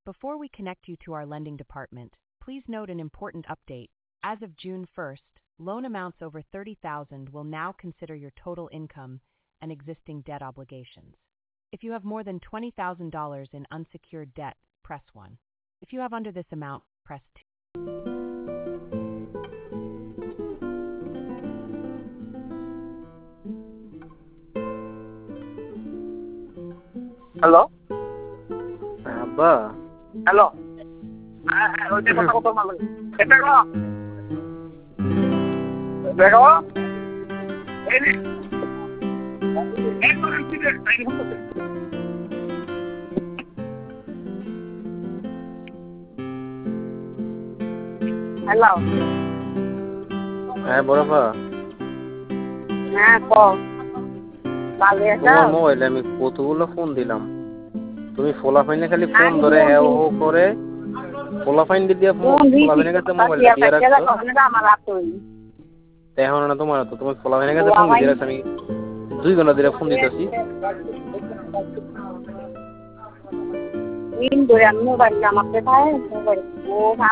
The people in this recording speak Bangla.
Before we connect you to our lending department, please note an important update. As of June 1st, loan amounts over $30,000 will now consider your total income and existing debt obligations. If you have more than $20,000 in unsecured debt, press 1. If you have under this amount, press 2. Hello? Abba. Hello? Oye, কথা কত ভালো। এটা কো? দেখো? এই নে। একবার দিতে টাইম হচ্ছে। হ্যালো। হ্যাঁ বড়পা। হ্যাঁ কো। ভালো আছো? তোমার মোবাইলে আমি কতগুলো ফোন দিলাম। তুমি ফোলাফাইনে খালি ফোন ধরে হ্যাঁ ও করে ফোলাফাইন দিয়ে ফোলাফাইনের কাছে মোবাইলটা দিয়ে রাখছো। এখন না তোমার তো তুমি ফোলাফাইনের কাছে ফোন দিয়ে রাখছো, আমি 2 ঘন্টা ধরে ফোন দিতেছি। মোবাইল আমার মোবাইল ও